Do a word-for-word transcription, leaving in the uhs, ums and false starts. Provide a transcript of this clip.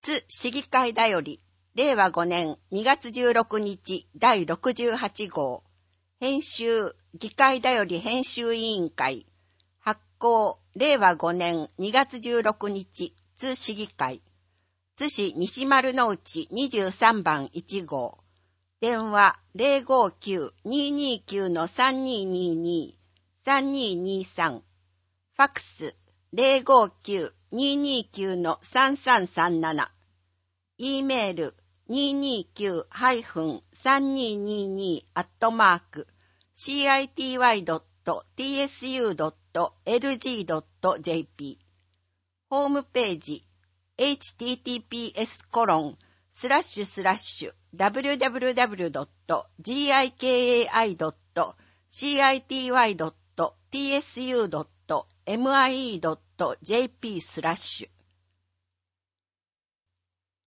津市議会だより、れいわごねんにがつじゅうろくにちだいろくじゅうはちごう、編集、議会だより編集委員会、発行、れいわごねんにがつじゅうろくにち、津市議会、津市西丸の内にじゅうさんばんいちごう、電話 ゼロごきゅう にーにーきゅう さんにーにーにー さんにーにーさん、ファックス ゼロごきゅう にーにーきゅう さんさんさんなな、E メール にーにーきゅう さんにーにーにー アットマーク シーアイティーワイ ドット ティーエスユー ドット エルジー ドット ジェーピー ホームページ エイチティーティーピーエス コロン スラッシュスラッシュ ダブリューダブリューダブリュー ドット ジーアイケーエーアイ ドット シーアイティーワイ ドット ティーエスユー ドット エムアイイー ドット ジェーピー スラッシュ